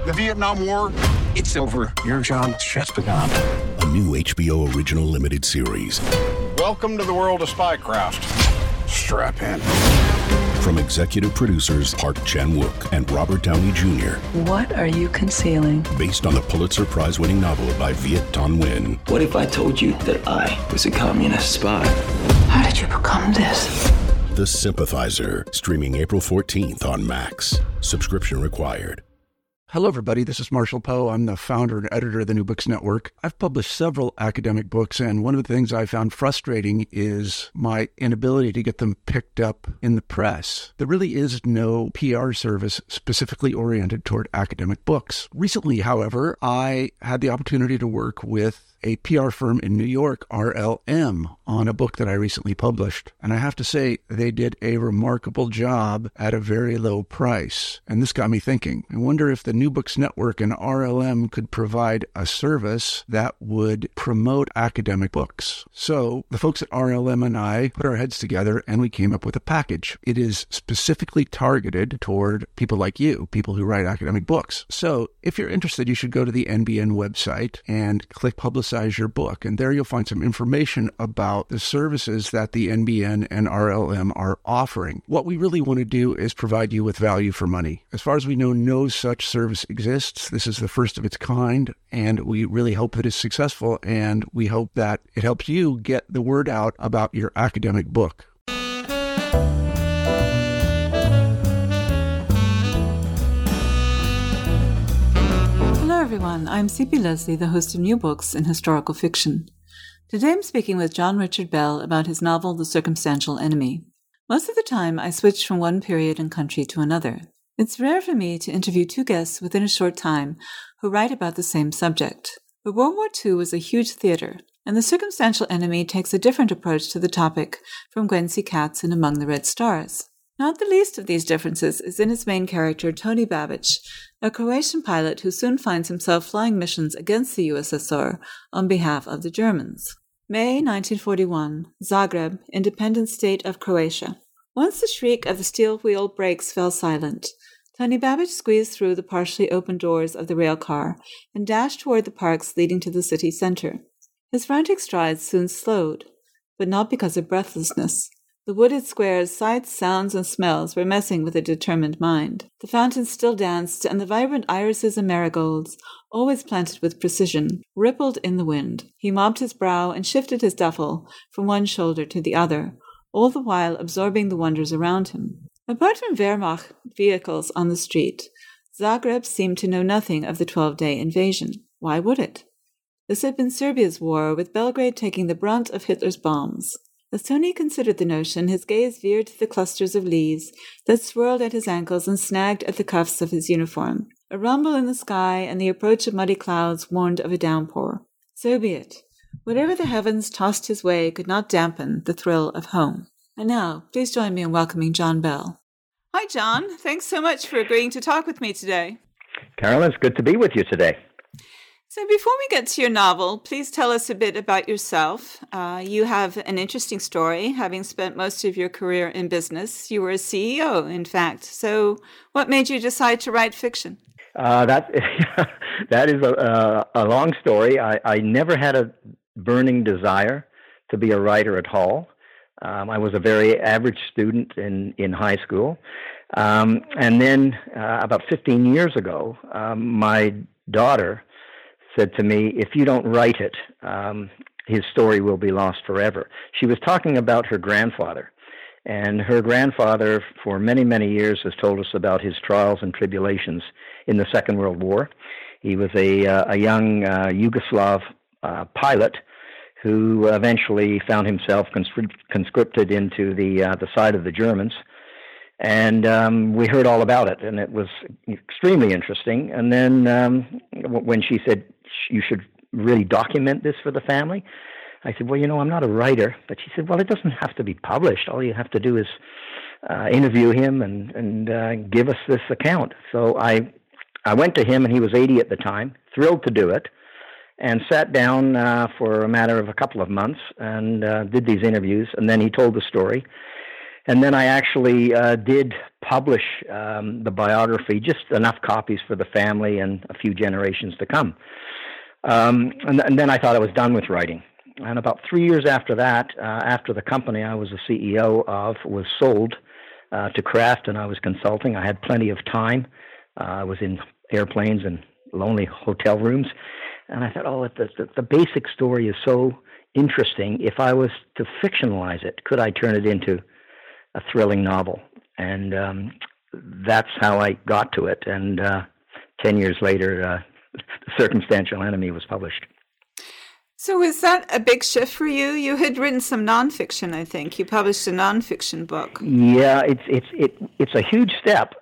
The Vietnam War, it's over. Your job's just begun. A new HBO original limited series. Welcome to the world of spycraft. Strap in. From executive producers Park Chan-wook and Robert Downey Jr. What are you concealing? Based on the Pulitzer Prize-winning novel by Viet Thanh Nguyen. What if I told you that I was a communist spy? How did you become this? The Sympathizer, streaming April 14th on Max. Subscription required. Hello, everybody. This is Marshall Poe. I'm the founder and editor of the New Books Network. I've published several academic books, and one of the things I found frustrating is my inability to get them picked up in the press. There really is no PR service specifically oriented toward academic books. Recently, however, I had the opportunity to work with a PR firm in New York, RLM, on a book that I recently published. And I have to say, they did a remarkable job at a very low price. And this got me thinking. I wonder if the New Books Network and RLM could provide a service that would promote academic books. So the folks at RLM and I put our heads together and we came up with a package. It is specifically targeted toward people like you, people who write academic books. So if you're interested, you should go to the NBN website and click Publicize Your Book. And there you'll find some information about the services that the NBN and RLM are offering. What we really want to do is provide you with value for money. As far as we know, no such service exists. This is the first of its kind, and we really hope that it's successful, and we hope that it helps you get the word out about your academic book. Hello everyone, I'm C.P. Leslie, the host of New Books in Historical Fiction. Today I'm speaking with John Richard Bell about his novel The Circumstantial Enemy. Most of the time I switch from one period and country to another. It's rare for me to interview two guests within a short time who write about the same subject. But World War II was a huge theater, and The Circumstantial Enemy takes a different approach to the topic from Gwen C. Katz in Among the Red Stars. Not the least of these differences is in its main character, Tony Babic, a Croatian pilot who soon finds himself flying missions against the USSR on behalf of the Germans. May 1941, Zagreb, independent state of Croatia. Once the shriek of the steel wheel brakes fell silent, Tony Babic squeezed through the partially open doors of the rail car and dashed toward the parks leading to the city center. His frantic strides soon slowed, but not because of breathlessness. The wooded squares' sights, sounds, and smells were messing with a determined mind. The fountains still danced, and the vibrant irises and marigolds, always planted with precision, rippled in the wind. He mopped his brow and shifted his duffel from one shoulder to the other, all the while absorbing the wonders around him. Apart from Wehrmacht vehicles on the street, Zagreb seemed to know nothing of the 12-day invasion. Why would it? This had been Serbia's war, with Belgrade taking the brunt of Hitler's bombs. As Tony considered the notion, his gaze veered to the clusters of leaves that swirled at his ankles and snagged at the cuffs of his uniform. A rumble in the sky and the approach of muddy clouds warned of a downpour. So be it. Whatever the heavens tossed his way could not dampen the thrill of home. And now, please join me in welcoming John Bell. Hi, John. Thanks so much for agreeing to talk with me today. Carolyn, it's good to be with you today. So before we get to your novel, please tell us a bit about yourself. You have an interesting story, having spent most of your career in business. You were a CEO, in fact. So what made you decide to write fiction? That is a long story. I never had a burning desire to be a writer at all. I was a very average student in high school. And then about 15 years ago, my daughter said to me, if you don't write it, his story will be lost forever. She was talking about her grandfather. And her grandfather, for many, many years, has told us about his trials and tribulations in the Second World War. He was a young Yugoslav pilot who eventually found himself conscripted into the side of the Germans. And we heard all about it, and it was extremely interesting. And then when she said, you should really document this for the family, I said, well, I'm not a writer. But she said, well, it doesn't have to be published. All you have to do is interview him and give us this account. So I went to him, and he was 80 at the time, thrilled to do it, and sat down for a matter of a couple of months and did these interviews. And then he told the story. And then I actually did publish the biography, just enough copies for the family and a few generations to come. And then I thought I was done with writing. And about 3 years after that, after the company I was the CEO of was sold to Kraft and I was consulting, I had plenty of time. I was in airplanes and lonely hotel rooms. And I thought, the basic story is so interesting. If I was to fictionalize it, could I turn it into a thrilling novel? And that's how I got to it. And 10 years later, Circumstantial Enemy was published. So was that a big shift for you? You had written some nonfiction, I think. You published a nonfiction book. Yeah, it's a huge step.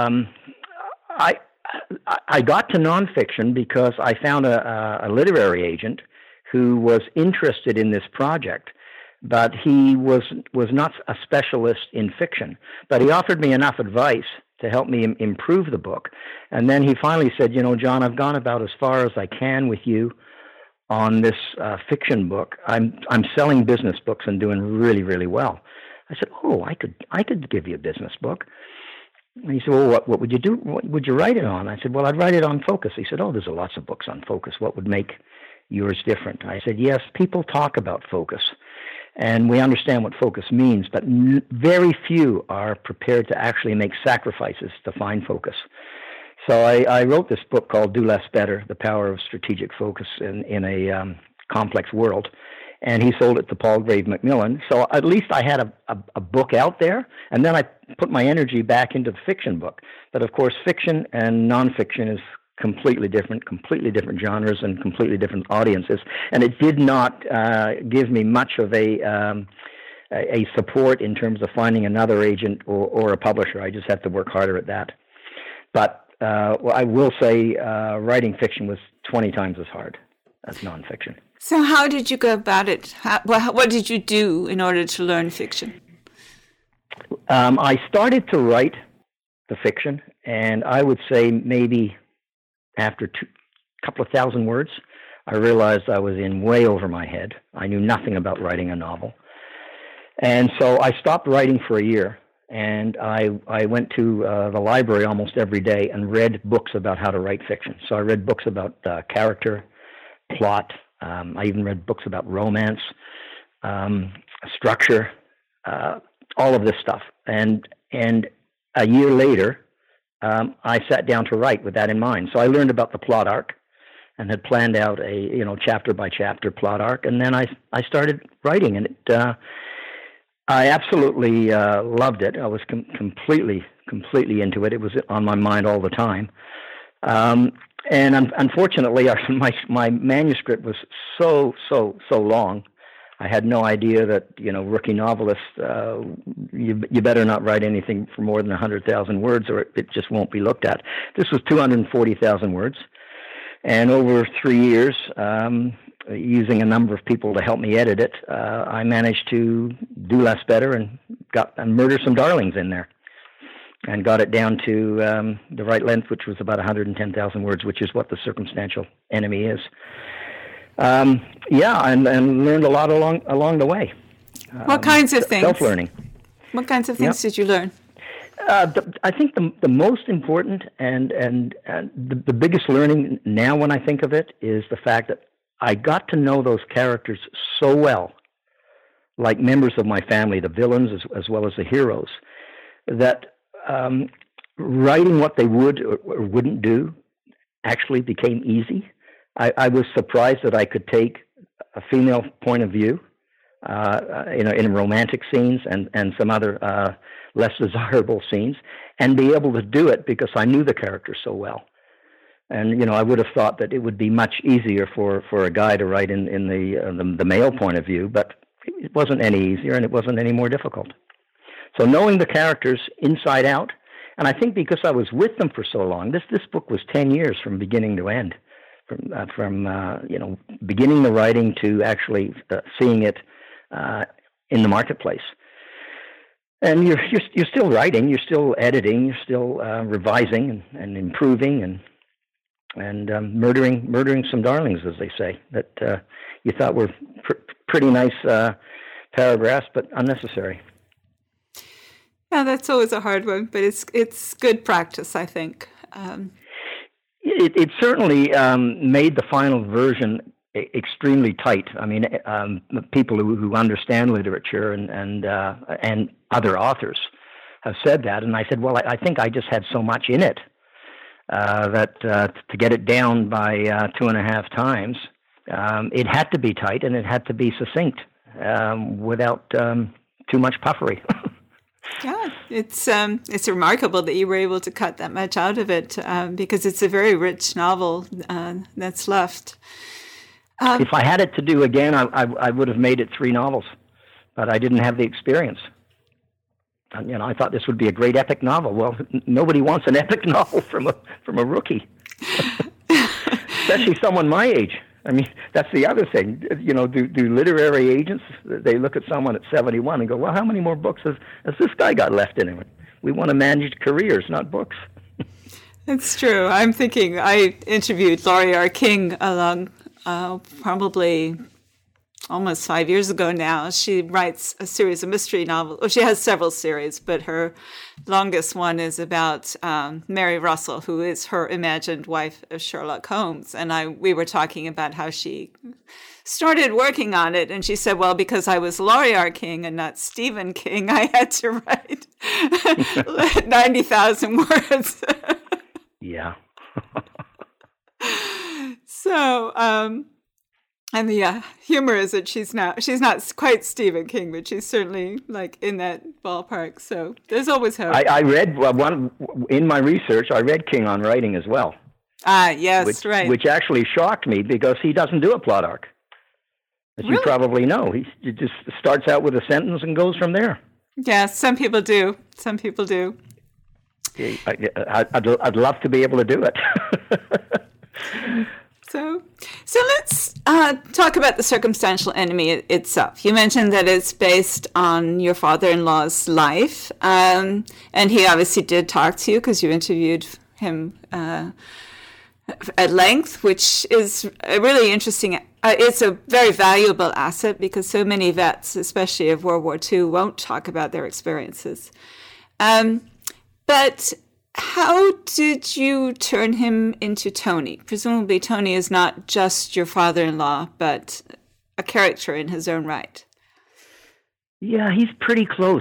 I got to nonfiction because I found a literary agent who was interested in this project, but he was not a specialist in fiction. But he offered me enough advice to help me improve the book. And then he finally said, John, I've gone about as far as I can with you on this fiction book. I'm selling business books and doing really, really well. I said, I could give you a business book. And he said, well, what would you do? What would you write it on? I said, well, I'd write it on focus. He said, there's lots of books on focus. What would make yours different? I said, yes, people talk about focus, and we understand what focus means, but very few are prepared to actually make sacrifices to find focus. So I wrote this book called Do Less Better, The Power of Strategic Focus in a Complex World. And he sold it to Palgrave Macmillan. So at least I had a book out there, and then I put my energy back into the fiction book. But of course, fiction and nonfiction is completely different genres and completely different audiences. And it did not give me much of a support in terms of finding another agent or a publisher. I just had to work harder at that. But I will say writing fiction was 20 times as hard as nonfiction. So how did you go about it? What did you do in order to learn fiction? I started to write the fiction, and I would say maybe after a couple of thousand words, I realized I was in way over my head. I knew nothing about writing a novel. And so I stopped writing for a year, and I went to the library almost every day and read books about how to write fiction. So I read books about character, plot. I even read books about romance, structure, all of this stuff. And a year later, I sat down to write with that in mind. So I learned about the plot arc and had planned out a chapter by chapter plot arc. And then I started writing, and I absolutely loved it. I was completely into it. It was on my mind all the time. And unfortunately, my manuscript was so long. I had no idea that, rookie novelists, you better not write anything for more than 100,000 words or it just won't be looked at. This was 240,000 words. And over 3 years, using a number of people to help me edit it, I managed to do less better and murder some darlings in there. And got it down to the right length, which was about 110,000 words, which is what the Circumstantial Enemy is. And learned a lot along the way. What kinds of things? Self-learning. What kinds of things did you learn? I think the most important and the biggest learning now when I think of it is the fact that I got to know those characters so well, like members of my family, the villains as well as the heroes, that writing what they would or wouldn't do actually became easy. I was surprised that I could take a female point of view, in romantic scenes and some other less desirable scenes, and be able to do it because I knew the character so well. And I would have thought that it would be much easier for a guy to write in the male point of view, but it wasn't any easier and it wasn't any more difficult. So knowing the characters inside out, and I think because I was with them for so long, this book was 10 years from beginning to end, from beginning the writing to actually seeing it in the marketplace. And you're still writing, you're still editing, you're still revising and improving and murdering some darlings, as they say, that you thought were pretty nice paragraphs, but unnecessary. Yeah, that's always a hard one, but it's good practice, I think. It certainly made the final version extremely tight. I mean, people who understand literature and other authors have said that, and I said, well, I think I just had so much in it that to get it down by 2.5 times, it had to be tight and it had to be succinct without too much puffery. Yeah, it's remarkable that you were able to cut that much out of it because it's a very rich novel that's left. If I had it to do again, I would have made it 3 novels, but I didn't have the experience. And, I thought this would be a great epic novel. Well, nobody wants an epic novel from a rookie, especially someone my age. I mean, that's the other thing. Do literary agents, they look at someone at 71 and go, well, how many more books has this guy got left in him? We want to manage careers, not books. It's true. I'm thinking, I interviewed Laurie R. King along probably almost 5 years ago now. She writes a series of mystery novels. Well, she has several series, but her longest one is about Mary Russell, who is her imagined wife of Sherlock Holmes. And we were talking about how she started working on it. And she said, well, because I was Laurie R. King and not Stephen King, I had to write 90,000 words. Yeah. So, and the humor is that she's not quite Stephen King, but she's certainly like in that ballpark. So there's always hope. I read one in my research. I read King on writing as well. Yes, right. Which actually shocked me because he doesn't do a plot arc, as you probably know. He just starts out with a sentence and goes from there. Yeah, some people do. I'd love to be able to do it. So let's talk about the circumstantial enemy itself. You mentioned that it's based on your father-in-law's life, and he obviously did talk to you because you interviewed him at length, which is a really interesting. It's a very valuable asset because so many vets, especially of World War II, won't talk about their experiences. But how did you turn him into Tony? Presumably Tony is not just your father-in-law, but a character in his own right. Yeah, he's pretty close.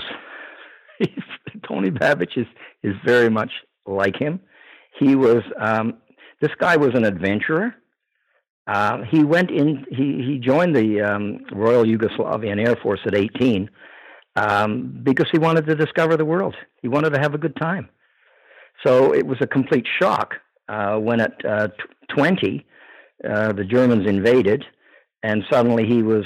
Tony Babich is very much like him. He was, this guy was an adventurer. He joined the Royal Yugoslavian Air Force at 18 because he wanted to discover the world. He wanted to have a good time. So it was a complete shock when at 20, the Germans invaded, and suddenly he was,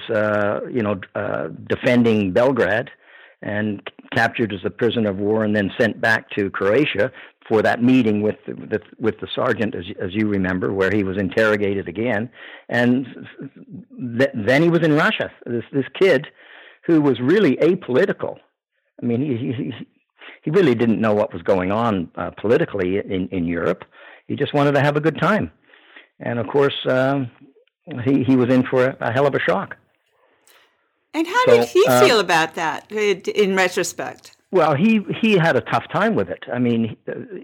defending Belgrade and captured as a prisoner of war and then sent back to Croatia for that meeting with the sergeant, as you remember, where he was interrogated again. And then he was in Russia, this kid who was really apolitical. I mean, he really didn't know what was going on politically in Europe. He just wanted to have a good time. And, of course, he was in for a hell of a shock. And how did he feel about that in retrospect? Well, he had a tough time with it. I mean,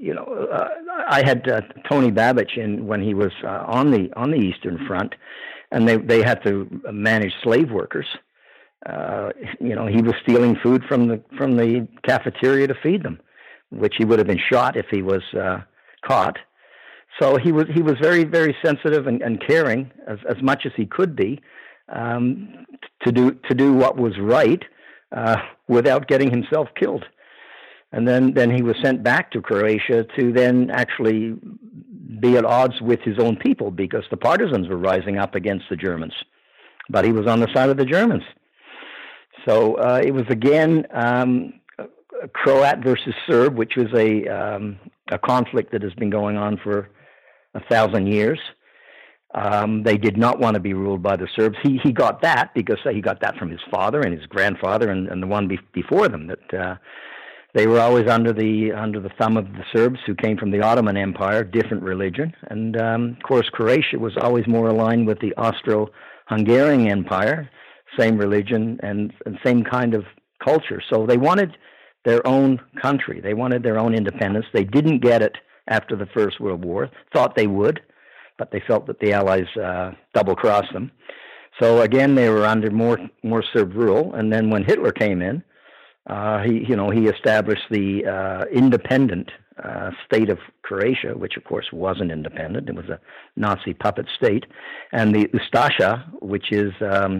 I had Tony Babich when he was on the Eastern Front, and they had to manage slave workers. He was stealing food from the cafeteria to feed them, which he would have been shot if he was caught. So he was very, very sensitive and caring as much as he could be to do what was right without getting himself killed. And then he was sent back to Croatia to then actually be at odds with his own people because the partisans were rising up against the Germans. But he was on the side of the Germans. So it was again Croat versus Serb, which was a conflict that has been going on for 1,000 years. They did not want to be ruled by the Serbs. He got that because he got that from his father and his grandfather and the one before them, that they were always under the thumb of the Serbs, who came from the Ottoman Empire, different religion. And of course, Croatia was always more aligned with the Austro-Hungarian Empire, same religion and same kind of culture. So they wanted their own country. They wanted their own independence. They didn't get it after the First World War, thought they would, but they felt that the Allies double-crossed them. So again, they were under more Serb rule. And then when Hitler came in, he established the independent state of Croatia, which of course wasn't independent. It was a Nazi puppet state, and the Ustasha, which is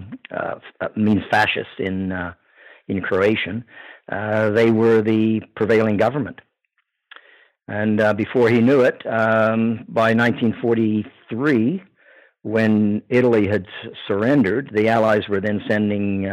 means fascist in Croatian. They were the prevailing government. And before he knew it, by 1943, when Italy had surrendered, the Allies were then sending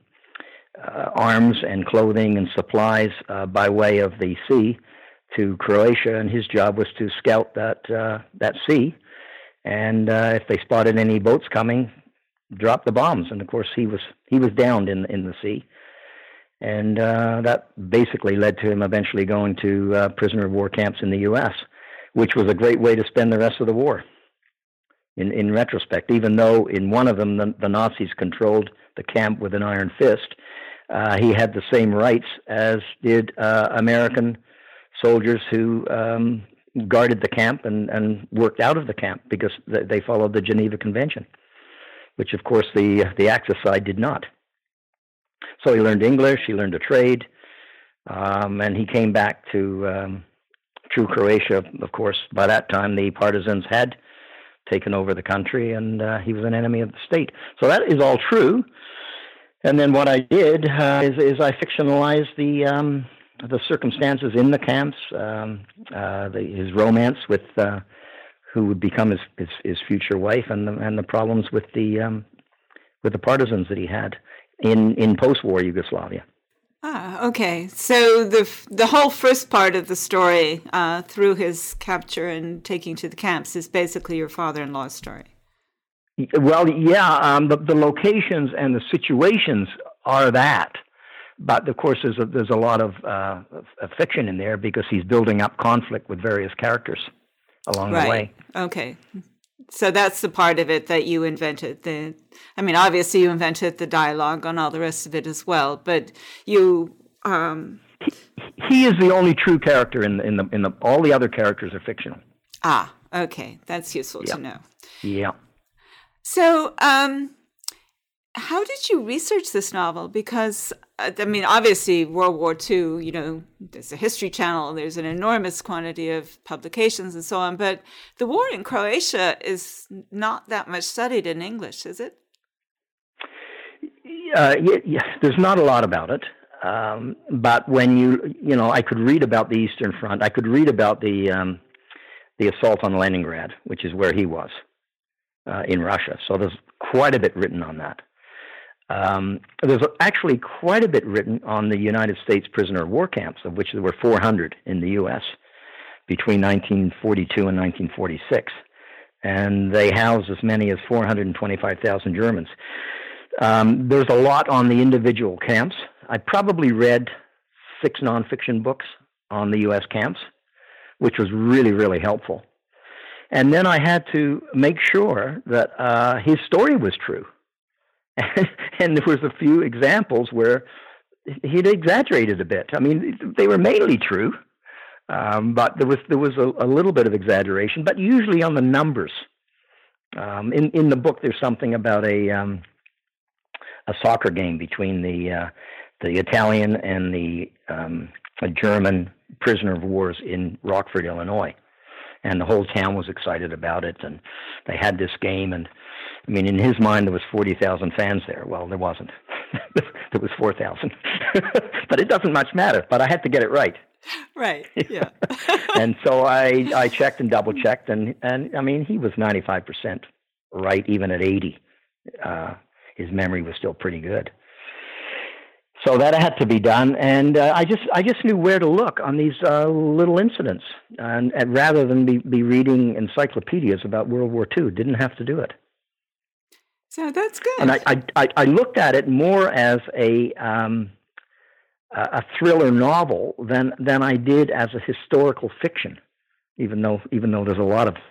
arms and clothing and supplies by way of the sea to Croatia, and his job was to scout that sea. And if they spotted any boats coming, drop the bombs. And of course, he was downed in the sea. And that basically led to him eventually going to prisoner of war camps in the U.S., which was a great way to spend the rest of the war. In retrospect, even though in one of them the Nazis controlled the camp with an iron fist, he had the same rights as did American soldiers who guarded the camp and worked out of the camp because they followed the Geneva Convention, which of course the Axis side did not. So he learned English, he learned a trade, and he came back to Croatia. Of course, by that time, the partisans had taken over the country, and he was an enemy of the state. So that is all true. And then what I did is I fictionalized the circumstances in the camps, his romance with who would become his future wife, and the problems with the partisans that he had in post-war Yugoslavia. Ah, okay. So the whole first part of the story, through his capture and taking to the camps, is basically your father-in-law's story. Well, yeah, the locations and the situations are that, but of course there's a lot of fiction in there because he's building up conflict with various characters along the way. Okay. So that's the part of it that you invented. Obviously you invented the dialogue on all the rest of it as well, but you... He is the only true character in the all the other characters are fictional. Ah, okay. That's useful to know. Yeah. So, how did you research this novel? Because, obviously, World War II, there's a History Channel, there's an enormous quantity of publications and so on, but the war in Croatia is not that much studied in English, is it? Yeah, there's not a lot about it. But when I could read about the Eastern Front, I could read about the assault on Leningrad, which is where he was. In Russia. So there's quite a bit written on that. There's actually quite a bit written on the United States prisoner of war camps, of which there were 400 in the U.S. between 1942 and 1946. And they housed as many as 425,000 Germans. There's a lot on the individual camps. I probably read 6 nonfiction books on the U.S. camps, which was really, really helpful. And then I had to make sure that his story was true. And there was a few examples where he'd exaggerated a bit. They were mainly true, but there was a little bit of exaggeration, but usually on the numbers. In the book, there's something about a soccer game between the Italian and the German prisoner of wars in Rockford, Illinois. And the whole town was excited about it, and they had this game. And in his mind, there was 40,000 fans there. Well, there wasn't. There was 4,000. But it doesn't much matter. But I had to get it right. Right. Yeah. And so I checked and double checked, and he was 95% right, even at 80. His memory was still pretty good. So that had to be done, and I just knew where to look on these little incidents, and rather than be reading encyclopedias about World War II, didn't have to do it. So that's good. And I looked at it more as a thriller novel than I did as a historical fiction, even though there's a lot of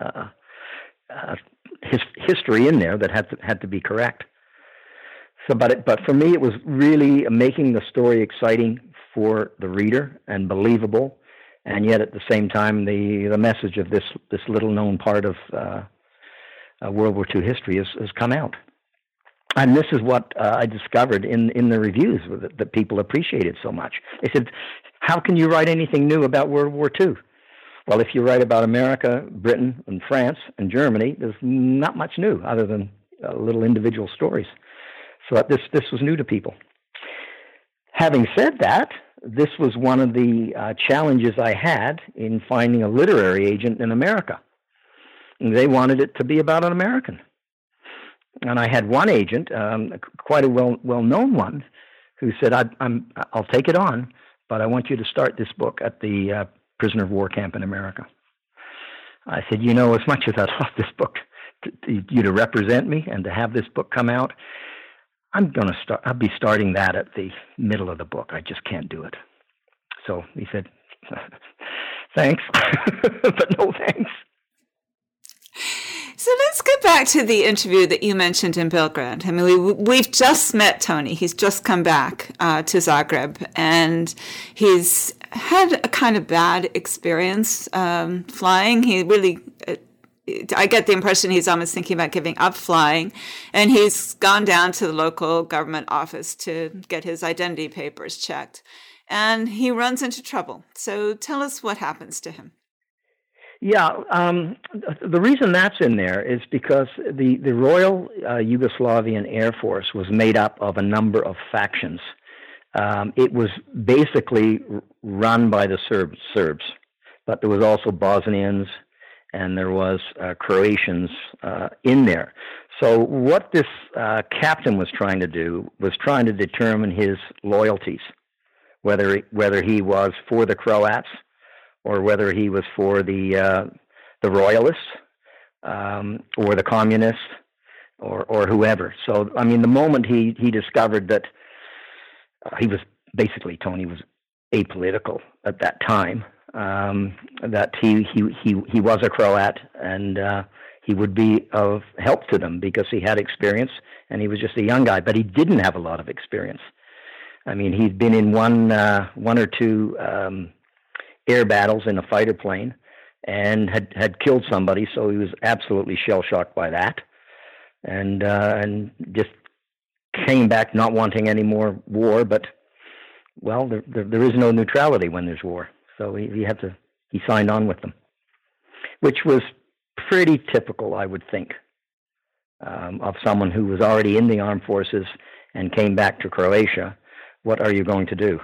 history in there that had to be correct. So, but for me, it was really making the story exciting for the reader and believable, and yet at the same time the message of this little known part of World War II history has come out. And this is what I discovered in the reviews that people appreciated so much. They said, how can you write anything new about World War II? Well, if you write about America, Britain, and France, and Germany, there's not much new other than little individual stories. So this was new to people. Having said that, this was one of the challenges I had in finding a literary agent in America. And they wanted it to be about an American. And I had one agent, quite a well-known one, who said, I'll take it on, but I want you to start this book at the prisoner of war camp in America. I said, as much as I'd love this book you to represent me and to have this book come out, I'll be starting that at the middle of the book. I just can't do it. So he said, thanks, but no thanks. So let's get back to the interview that you mentioned in Belgrade. I mean, we've just met Tony. He's just come back to Zagreb, and he's had a kind of bad experience flying. He really, I get the impression he's almost thinking about giving up flying, and he's gone down to the local government office to get his identity papers checked, and he runs into trouble. So tell us what happens to him. Yeah, the reason that's in there is because the Royal Yugoslavian Air Force was made up of a number of factions. It was basically run by the Serbs, but there was also Bosnians and there was Croatians in there. So what this captain was trying to do was trying to determine his loyalties, whether he was for the Croats or whether he was for the royalists or the communists or whoever. So, I mean, the moment he discovered that Tony was apolitical at that time, that he was a Croat and he would be of help to them because he had experience and he was just a young guy, but he didn't have a lot of experience. I mean, he'd been in one or two air battles in a fighter plane and had killed somebody, so he was absolutely shell-shocked by that, and just came back not wanting any more war, but, well, there is no neutrality when there's war, so he signed on with them, which was pretty typical, I would think, of someone who was already in the armed forces and came back to Croatia. What are you going to do?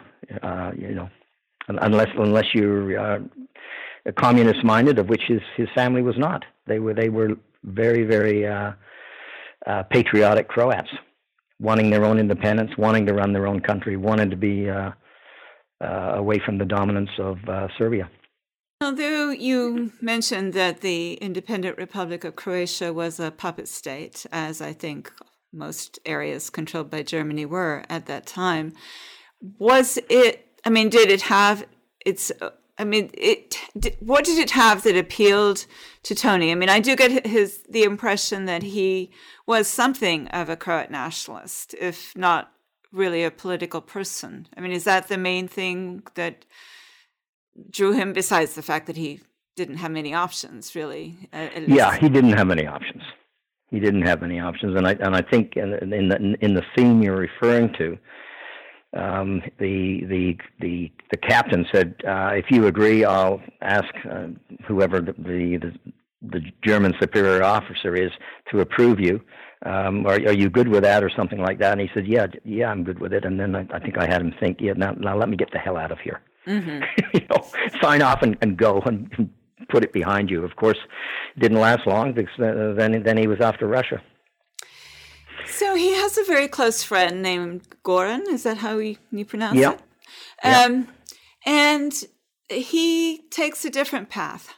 Unless you're communist-minded, of which his family was not. They were very, very patriotic Croats, wanting their own independence, wanting to run their own country, wanting to be away from the dominance of Serbia. Although you mentioned that the independent Republic of Croatia was a puppet state, as I think most areas controlled by Germany were at that time, was it? I mean, did it have its? I mean, what did it have that appealed to Tony? I mean, I do get the impression that he was something of a Croat nationalist, if not really a political person. I mean, is that the main thing that drew him, besides the fact that he didn't have many options, really? Yeah, he didn't have any options. He didn't have any options, and I think in the theme you're referring to. The captain said, if you agree, I'll ask whoever the German superior officer is to approve you. Are you good with that or something like that? And he said, yeah, I'm good with it. And then I think I had him think, now let me get the hell out of here. Mm-hmm. Sign off and go and put it behind you. Of course, it didn't last long because then he was off to Russia. So he has a very close friend named Goran. Is that how you pronounce it? Yeah. And he takes a different path.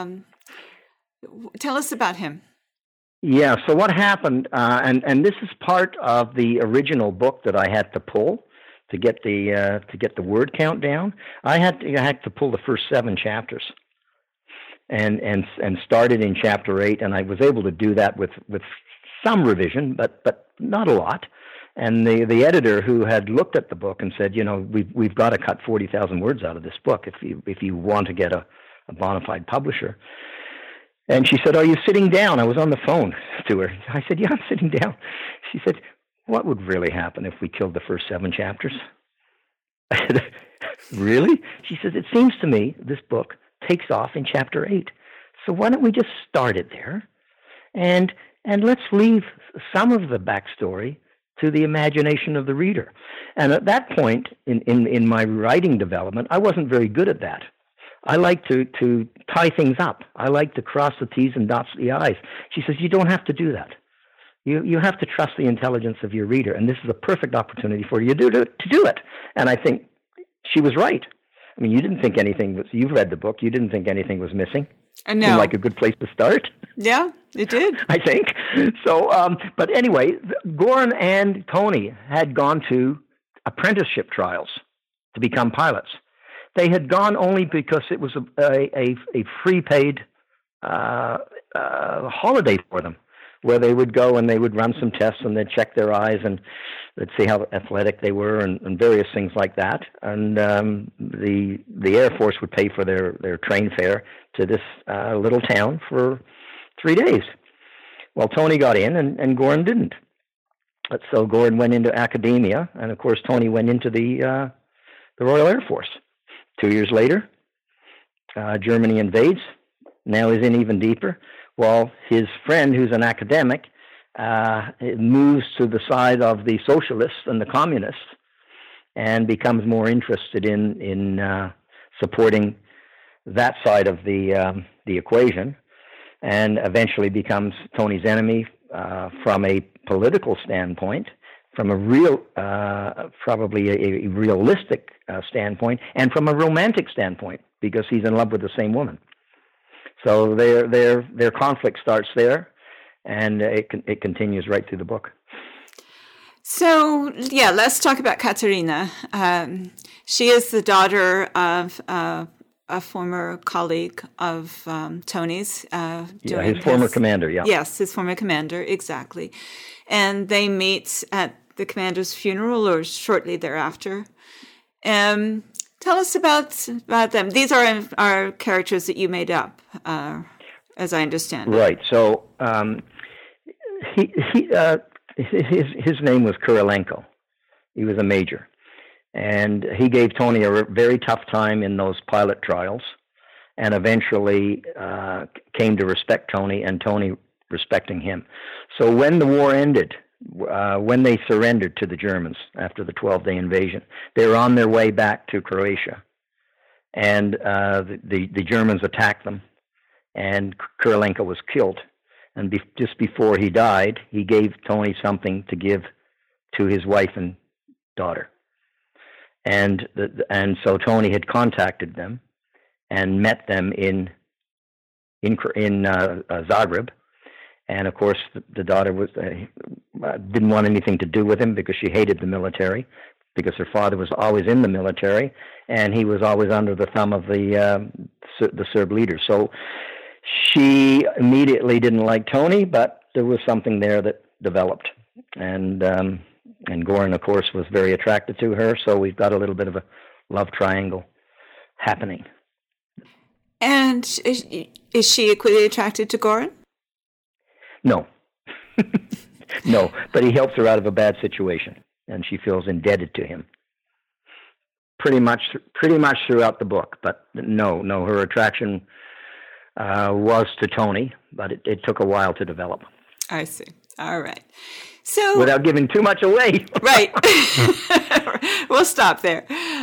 Tell us about him. Yeah. So what happened? And this is part of the original book that I had to pull to get the word count down. I had to pull the first 7 chapters, and started in chapter 8, and I was able to do that with some revision, but not a lot. And the editor who had looked at the book and said, we've got to cut 40,000 words out of this book if you want to get a bona fide publisher. And she said, "Are you sitting down?" I was on the phone to her. I said, "Yeah, I'm sitting down." She said, "What would really happen if we killed the first 7 chapters?" I said, "Really?" She says, "It seems to me this book takes off in chapter 8. So why don't we just start it there? And let's leave some of the backstory to the imagination of the reader." And at that point in my writing development, I wasn't very good at that. I like to tie things up. I like to cross the T's and dot the I's. She says, "You don't have to do that. You have to trust the intelligence of your reader, and this is a perfect opportunity for you to do it." And I think she was right. I mean, you didn't think anything was, you've read the book, you didn't think anything was missing. No. Seemed like a good place to start. Yeah, it did. I think. So, but anyway, Goran and Tony had gone to apprenticeship trials to become pilots. They had gone only because it was a free paid holiday for them, where they would go and they would run some tests and they'd check their eyes and they'd see how athletic they were and various things like that. And the Air Force would pay for their train fare to this little town for 3 days. Well, Tony got in and Goran didn't. So Goran went into academia, and of course Tony went into the Royal Air Force. 2 years later, Germany invades. Now he's in even deeper. Well, his friend, who's an academic, moves to the side of the socialists and the communists and becomes more interested in supporting that side of the equation, and eventually becomes Tony's enemy from a political standpoint, from a real, probably a realistic standpoint, and from a romantic standpoint, because he's in love with the same woman. So their conflict starts there, and it continues right through the book. So, yeah, let's talk about Katerina. She is the daughter of a former colleague of Tony's. His former commander, yeah. Yes, his former commander, exactly. And they meet at the commander's funeral or shortly thereafter. Tell us about them. These are characters that you made up, as I understand. Right. So his name was Kirilenko. He was a major, and he gave Tony a very tough time in those pilot trials, and eventually came to respect Tony, and Tony respecting him. So when the war ended, when they surrendered to the Germans after the 12-day invasion, they were on their way back to Croatia, and the Germans attacked them, and Kirilenko was killed. And just before he died, he gave Tony something to give to his wife and daughter. And so Tony had contacted them and met them in Zagreb. And of course, the daughter didn't want anything to do with him because she hated the military, because her father was always in the military, and he was always under the thumb of the Serb leaders. So she immediately didn't like Tony, but there was something there that developed, and Goran, of course, was very attracted to her. So we've got a little bit of a love triangle happening. And is she equally attracted to Goran? No. No, but he helps her out of a bad situation, and she feels indebted to him. Pretty much throughout the book, but no, her attraction was to Tony, but it took a while to develop. I see. All right. So without giving too much away. Right. We'll stop there.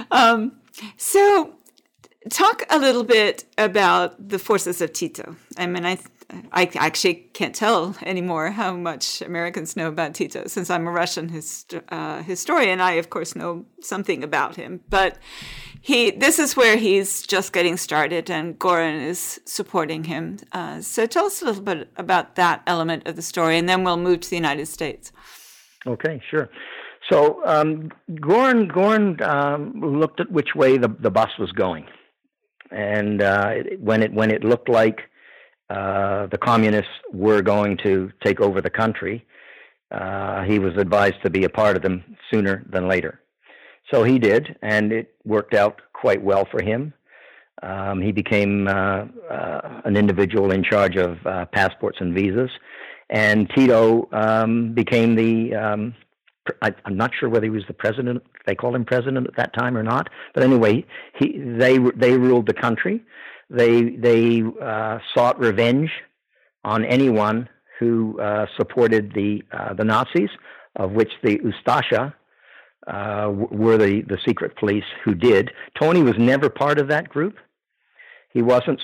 So talk a little bit about the forces of Tito. I mean, I actually can't tell anymore how much Americans know about Tito, since I'm a Russian historian. I, of course, know something about him. But this is where he's just getting started, and Goran is supporting him. So tell us a little bit about that element of the story, and then we'll move to the United States. Okay, sure. So Goran looked at which way the bus was going. And when it looked like the communists were going to take over the country, he was advised to be a part of them sooner than later. So he did, and it worked out quite well for him. He became an individual in charge of passports and visas, and Tito became the, I'm not sure whether he was the president, they called him president at that time or not, but anyway, they ruled the country. They sought revenge on anyone who supported the Nazis, of which the Ustasha were the secret police who did. Tony was never part of that group. He wasn't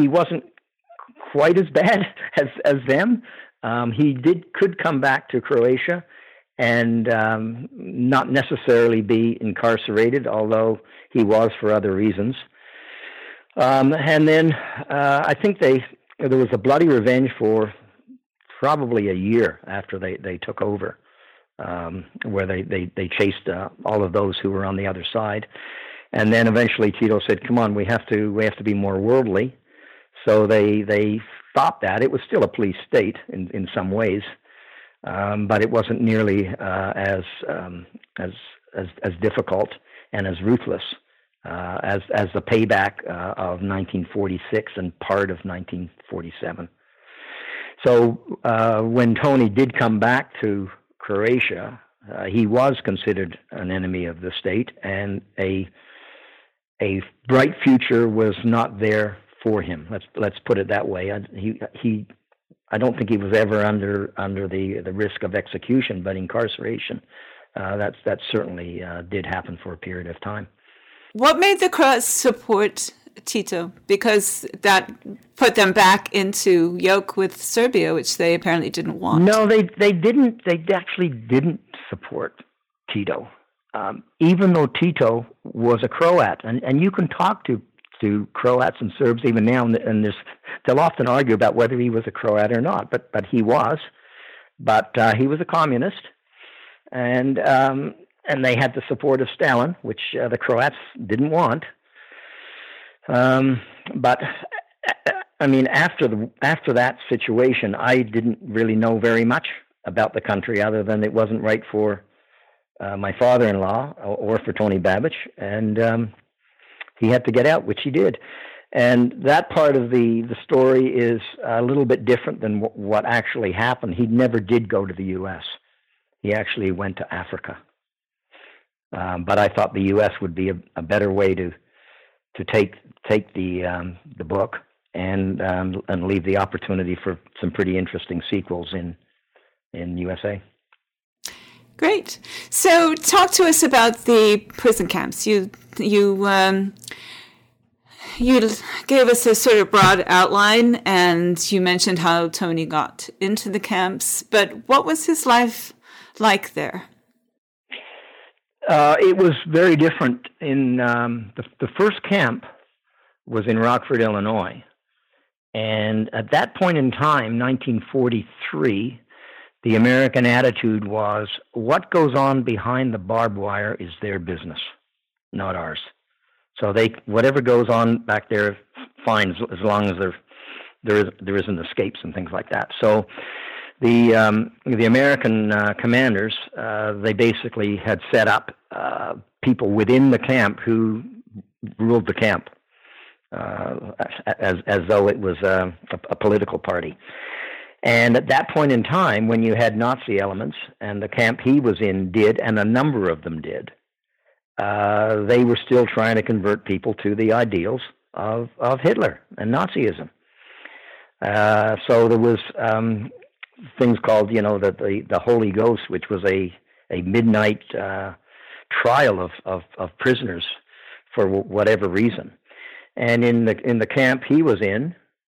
quite as bad as them. He could come back to Croatia and not necessarily be incarcerated, although he was for other reasons. And then I think there was a bloody revenge for probably a year after they took over, where they chased all of those who were on the other side. And then eventually Tito said, come on, we have to be more worldly. So they stopped that. It was still a police state in some ways, but it wasn't nearly as difficult and as ruthless as the payback of 1946 and part of 1947. So when Tony did come back to Croatia, he was considered an enemy of the state, and a bright future was not there for him. Let's put it that way. I don't think he was ever under the risk of execution, but incarceration. That certainly did happen for a period of time. What made the Croats support Tito? Because that put them back into yoke with Serbia, which they apparently didn't want. No, they didn't. They actually didn't support Tito, even though Tito was a Croat. And you can talk to Croats and Serbs even now, and they'll often argue about whether he was a Croat or not. But he was. But he was a communist, and they had the support of Stalin, which the Croats didn't want. But I mean, after that situation, I didn't really know very much about the country other than it wasn't right for my father-in-law or for Tony Babic, and he had to get out, which he did. And that part of the story is a little bit different than what actually happened. He never did go to the U.S. He actually went to Africa. But I thought the U.S. would be a better way to take the book and leave the opportunity for some pretty interesting sequels in USA. Great. So talk to us about the prison camps. You gave us a sort of broad outline, and you mentioned how Tony got into the camps, but what was his life like there? It was very different. In the first camp was in Rockford, Illinois, and at that point in time, 1943, the American attitude was, what goes on behind the barbed wire is their business, not ours. So whatever goes on back there, fine, as long as there isn't escapes and things like that. So the American commanders, they basically had set up people within the camp who ruled the camp, as though it was a political party. And at that point in time, when you had Nazi elements, and the camp he was in did, and a number of them did, they were still trying to convert people to the ideals of Hitler and Nazism. So there was things called, the Holy Ghost, which was a midnight trial of prisoners for whatever reason. And in the camp he was in,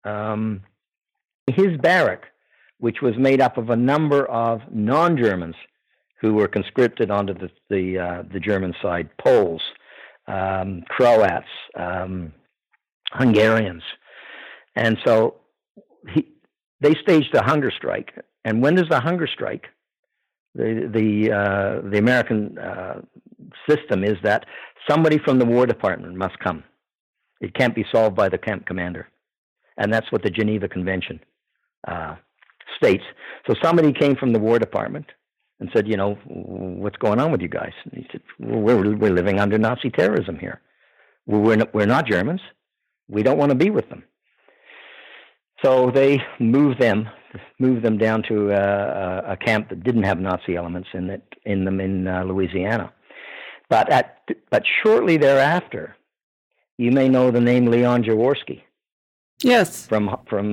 his barrack, which was made up of a number of non-Germans who were conscripted onto the German side, Poles, Croats, Hungarians, and so they staged a hunger strike. And when does the hunger strike? The American system is that somebody from the War Department must come. It can't be solved by the camp commander, and that's what the Geneva Convention states. So somebody came from the War Department, and said, what's going on with you guys? And he said, we're living under Nazi terrorism here. We're not Germans. We don't want to be with them. So they moved them down to a camp that didn't have Nazi elements in them in Louisiana. But shortly thereafter, you may know the name Leon Jaworski. Yes. From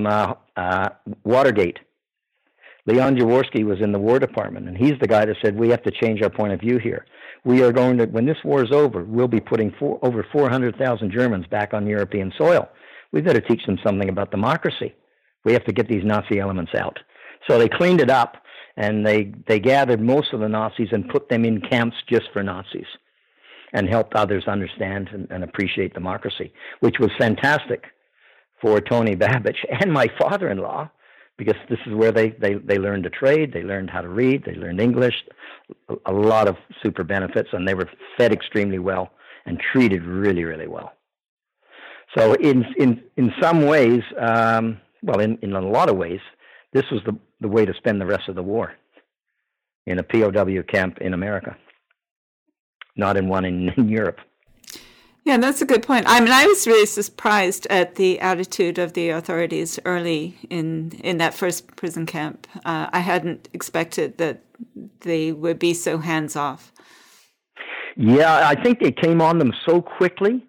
Watergate. Leon Jaworski was in the War Department, and he's the guy that said, we have to change our point of view here. We are going to, when this war is over, we'll be putting over 400,000 Germans back on European soil. We've got to teach them something about democracy. We have to get these Nazi elements out. So they cleaned it up, and they gathered most of the Nazis and put them in camps just for Nazis and helped others understand and appreciate democracy, which was fantastic for Tony Babich and my father-in-law, because this is where they learned to trade, they learned how to read, they learned English, a lot of super benefits, and they were fed extremely well and treated really, really well. So in some ways, in a lot of ways, this was the way to spend the rest of the war, in a POW camp in America, not in one in Europe. Yeah, that's a good point. I mean, I was really surprised at the attitude of the authorities early in that first prison camp. I hadn't expected that they would be so hands-off. Yeah, I think they came on them so quickly.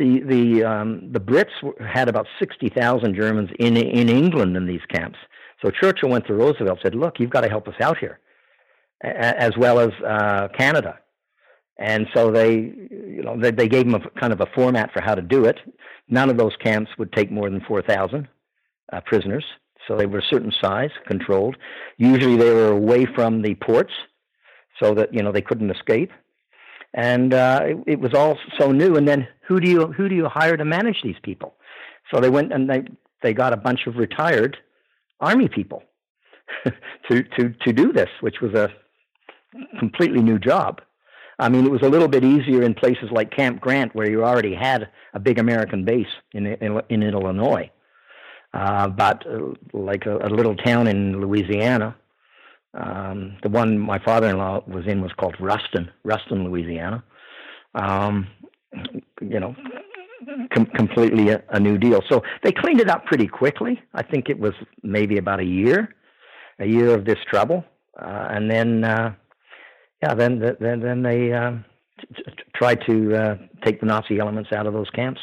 The Brits had about 60,000 Germans in England in these camps. So Churchill went to Roosevelt and said, look, you've got to help us out here, as well as Canada. And so they gave them a kind of a format for how to do it. None of those camps would take more than 4,000 prisoners. So they were a certain size, controlled. Usually they were away from the ports so that, they couldn't escape. And it was all so new. And then who do you hire to manage these people? So they went and they got a bunch of retired Army people to do this, which was a completely new job. I mean, it was a little bit easier in places like Camp Grant, where you already had a big American base in Illinois. But like a little town in Louisiana, the one my father-in-law was in was called Ruston, Louisiana. Completely a new deal. So they cleaned it up pretty quickly. I think it was maybe about a year of this trouble, and then. Then they tried to take the Nazi elements out of those camps.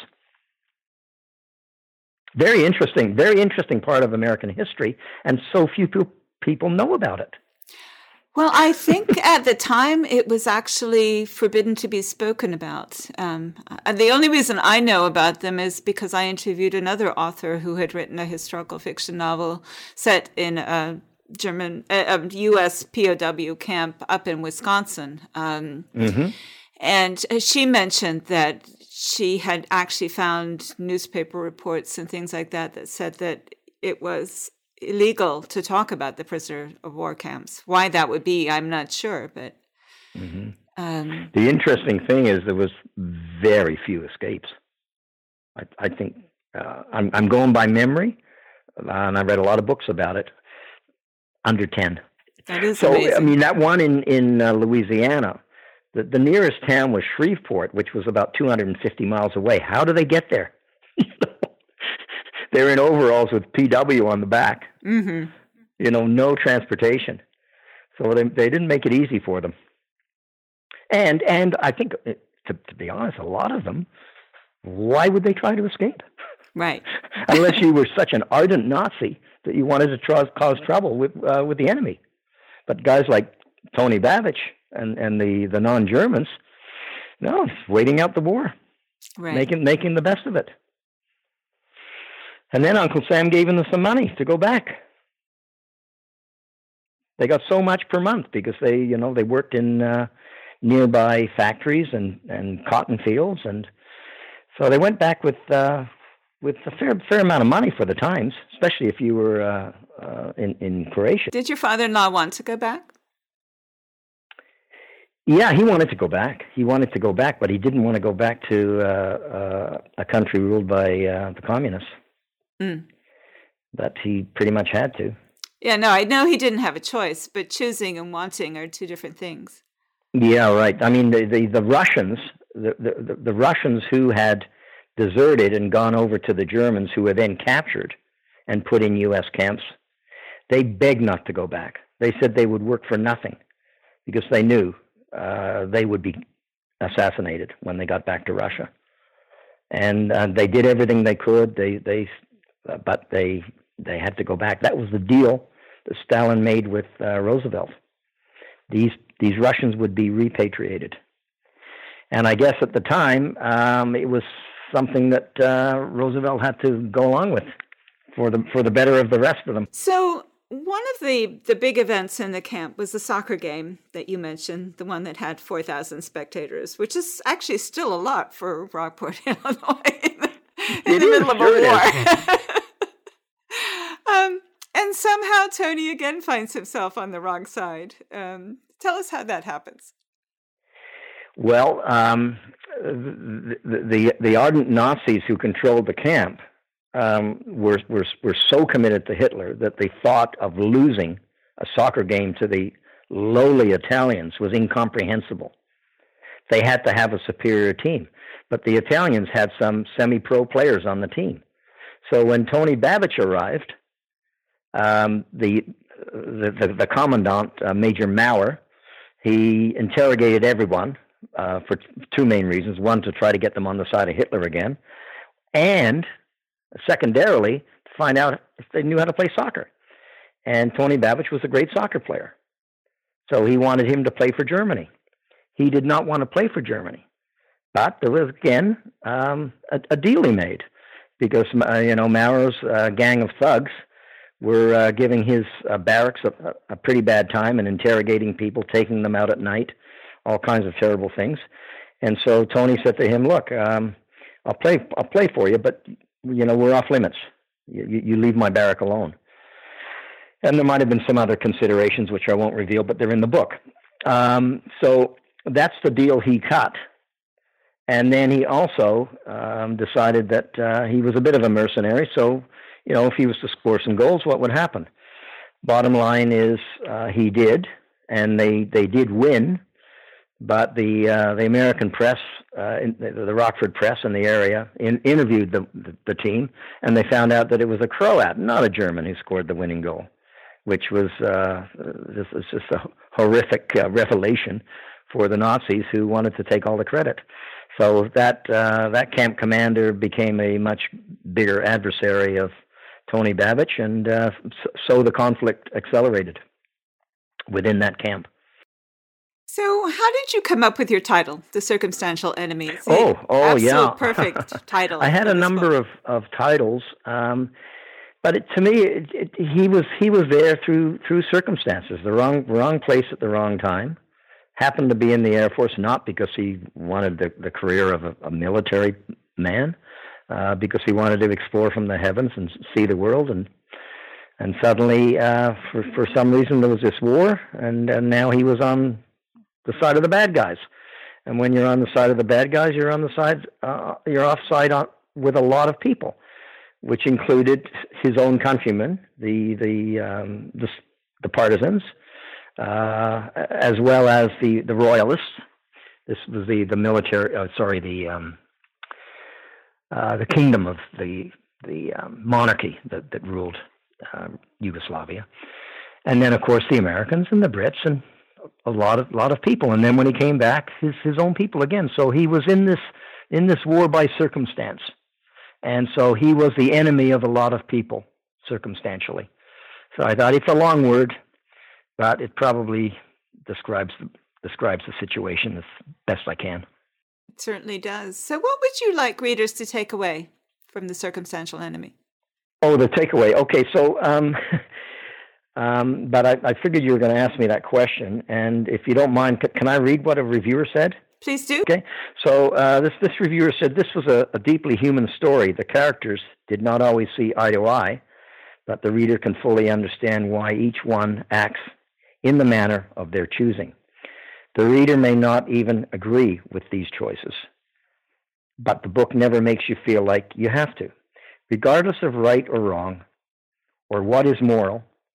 Very interesting part of American history, and so few people know about it. Well, I think at the time it was actually forbidden to be spoken about. And the only reason I know about them is because I interviewed another author who had written a historical fiction novel set in a U.S. POW camp up in Wisconsin. And she mentioned that she had actually found newspaper reports and things like that said that it was illegal to talk about the prisoner of war camps. Why that would be, I'm not sure. But the interesting thing is there was very few escapes. I think I'm going by memory, and I read a lot of books about it. Under 10. That is so amazing. I mean, that one in Louisiana, the nearest town was Shreveport, which was about 250 miles away. How do they get there? They're in overalls with PW on the back. Mm-hmm. No transportation. So they didn't make it easy for them. And I think, to be honest, a lot of them, why would they try to escape? Right. Unless you were such an ardent Nazi that you wanted to cause trouble with the enemy. But guys like Tony Babich and the non-Germans, no, waiting out the war, right. making the best of it. And then Uncle Sam gave them some money to go back. They got so much per month because they worked in nearby factories and cotton fields, and so they went back with a fair amount of money for the times, especially if you were in Croatia. Did your father-in-law want to go back? Yeah, he wanted to go back. But he didn't want to go back to a country ruled by the communists. Mm. But he pretty much had to. Yeah, no, I know he didn't have a choice, but choosing and wanting are two different things. Yeah, right. I mean, the Russians, the Russians who had deserted and gone over to the Germans, who were then captured and put in U.S. camps, they begged not to go back. They said they would work for nothing because they knew they would be assassinated when they got back to Russia. And they did everything they could. But they had to go back. That was the deal that Stalin made with Roosevelt. These Russians would be repatriated. And I guess at the time, it was something that Roosevelt had to go along with for the better of the rest of them. So one of the big events in the camp was the soccer game that you mentioned, the one that had 4,000 spectators, which is actually still a lot for Rockport, Illinois, in the middle of a war. And somehow Tony again finds himself on the wrong side. Tell us how that happens. Well, the ardent Nazis who controlled the camp were so committed to Hitler that they thought of losing a soccer game to the lowly Italians was incomprehensible. They had to have a superior team, but the Italians had some semi-pro players on the team. So when Tony Babich arrived, the commandant, Major Maurer, he interrogated everyone for two main reasons. One, to try to get them on the side of Hitler again, and secondarily, to find out if they knew how to play soccer. And Tony Babich was a great soccer player. So he wanted him to play for Germany. He did not want to play for Germany. But there was, again, a deal he made because, Maurer's gang of thugs were giving his barracks a pretty bad time and interrogating people, taking them out at night, all kinds of terrible things. And so Tony said to him, look, I'll play for you, but, we're off limits. You leave my barrack alone. And there might have been some other considerations, which I won't reveal, but they're in the book. So that's the deal he cut. And then he also decided that he was a bit of a mercenary, so if he was to score some goals, what would happen? Bottom line is he did, and they did win, but the American press, the Rockford press in the area, interviewed the team, and they found out that it was a Croat, not a German, who scored the winning goal, which was just a horrific revelation for the Nazis who wanted to take all the credit. So that camp commander became a much bigger adversary of Tony Babich, and so the conflict accelerated within that camp. So how did you come up with your title, The Circumstantial Enemy? It's yeah. Perfect title. I had a number of titles, but to me, he was there through circumstances, the wrong place at the wrong time. Happened to be in the Air Force, not because he wanted the career of a military man, because he wanted to explore from the heavens and see the world, and suddenly, for some reason, there was this war, and now he was on the side of the bad guys. And when you're on the side of the bad guys, you're you're offside with a lot of people, which included his own countrymen, the partisans, as well as the royalists. This was the military. The kingdom of the monarchy that ruled Yugoslavia, and then of course the Americans and the Brits and a lot of people. And then when he came back, his own people again. So he was in this war by circumstance, and so he was the enemy of a lot of people circumstantially. So I thought it's a long word, but it probably describes the situation as best I can. It certainly does. So what would you like readers to take away from The Circumstantial Enemy? Oh, the takeaway. Okay, so, but I figured you were going to ask me that question, and if you don't mind, can I read what a reviewer said? Please do. Okay, so this reviewer said, this was a deeply human story. The characters did not always see eye to eye, but the reader can fully understand why each one acts in the manner of their choosing. The reader may not even agree with these choices, but the book never makes you feel like you have to. Regardless of right or wrong, or what is moral,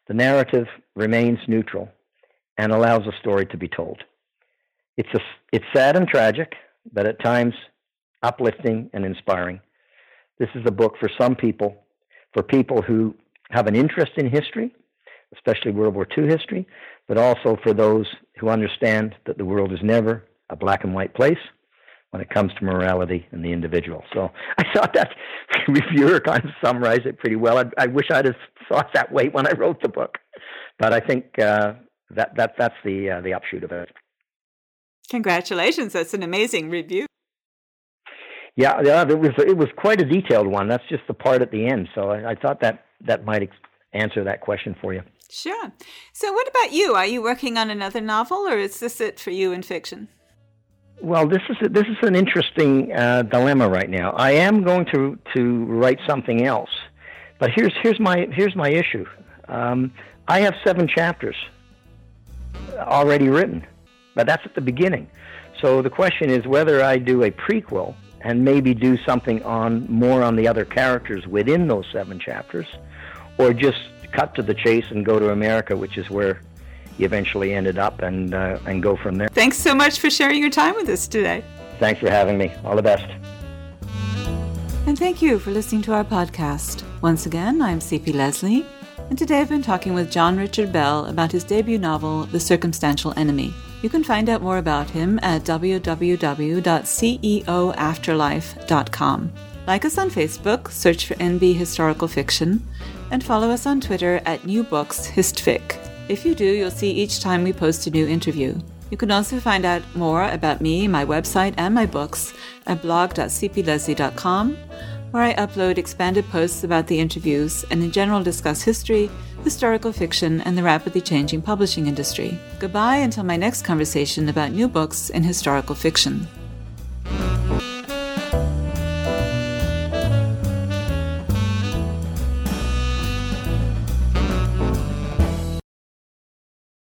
The narrative remains neutral and allows a story to be told. It's sad and tragic, but at times uplifting and inspiring. This is a book for some people, for people who have an interest in history, especially World War II history, but also for those who understand that the world is never a black and white place when it comes to morality and the individual. So I thought that reviewer kind of summarized it pretty well. I wish I'd have thought that way when I wrote the book, but I think that's the upshoot of it. Congratulations! That's an amazing review. Yeah, it was quite a detailed one. That's just the part at the end. So I thought that might answer that question for you. Sure. So what about you? Are you working on another novel, or is this it for you in fiction? Well, this is an interesting dilemma right now. I am going to write something else, but here's my issue. I have 7 chapters already written, but that's at the beginning. So the question is whether I do a prequel and maybe do something more on the other characters within those 7 chapters, or just cut to the chase and go to America, which is where you eventually ended up, and go from there. Thanks so much for sharing your time with us today. Thanks for having me. All the best. And thank you for listening to our podcast. Once again, I'm C.P. Leslie, and today I've been talking with John Richard Bell about his debut novel, The Circumstantial Enemy. You can find out more about him at www.ceoafterlife.com. Like us on Facebook, search for NB Historical Fiction, and follow us on Twitter at NewBooksHistFic. If you do, you'll see each time we post a new interview. You can also find out more about me, my website, and my books at blog.cpleslie.com, where I upload expanded posts about the interviews and in general discuss history, historical fiction, and the rapidly changing publishing industry. Goodbye until my next conversation about new books in historical fiction.